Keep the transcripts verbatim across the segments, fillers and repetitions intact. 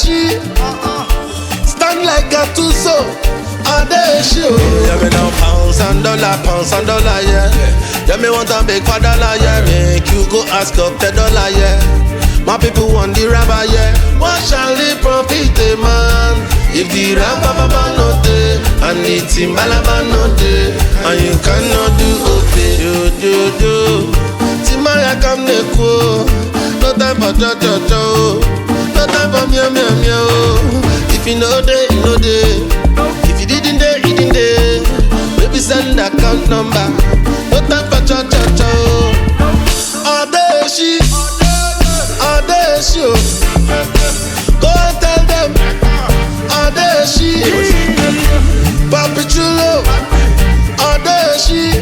Adeshi, stand like a Tuso. Adeshi, yeah me now pounds and dollar, pounds and dollar, yeah. Yeah me want a big for dollar, yeah. Make you go ask up the dollar, yeah. My people want the rubber, yeah. What shall they profit, a man? If the rubber no day and the timbalaba no day, and you cannot do okay, do do do. Timaya come neko, no time for cho cho cho, no time for meow meow meow. If you know day, you know day. If you didn't day, you didn't day. Maybe send account number. No time for cho cho cho. Adeshi. Adeshi, go and tell them. Adeshi, Papi Chulo. Adeshi,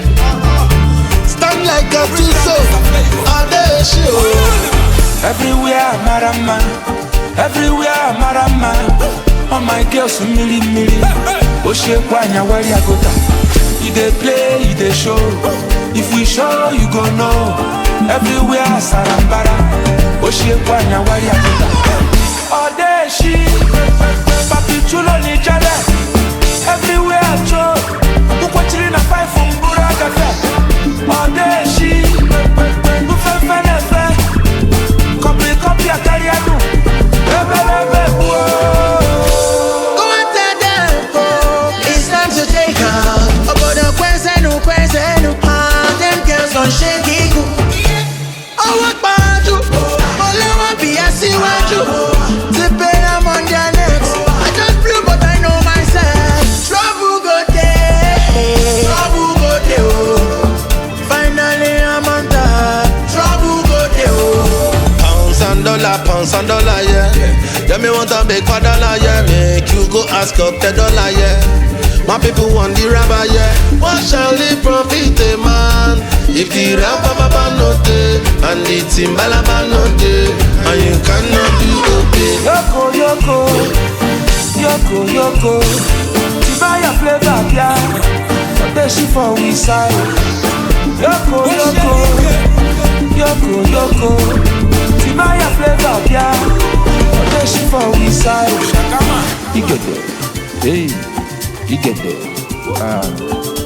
stand like a Tuso. Adeshi, everywhere Marama, everywhere Marama. All my girls mili mili. Oshe kwanya wari agota. You dey play, you dey show. If we show, you go know. Everywhere Sarambara. Oshe kwanya wari agota. Adeshi, Papi Chulo ni jale. Everywhere I show. Uko chili na five from Buragata. Adeshi, ufe fene fe. Copy copy a kariadu. Ebe ebe whoa. Go and tell them, it's time to take off. About the question, no question, no. Ah, them girls don't shake it. Oh, what about you? All I want be a see what you. Tipping I'm on their necks. I just blew, but I know myself. Trouble go there. Trouble go there. Oh. Finally I'm on top. Trouble go there. Oh. Pounds and dollar, pounds and dollar, yeah. Yeah me want a big for dollar, yeah. Make you go ask up the dollar, yeah. My people want the rubber, yeah. What shall they profit, a man? If the rubber no day and the timbalaba no day, and you cannot do okay. Yoko, yoko, yoko, yoko. Tibaya flavor, yeah. Adeshi for we side. Yoko, yoko, yoko, yoko. Tibaya flavor, yeah. Adeshi for we side. You get there, hey, you get there. Ah.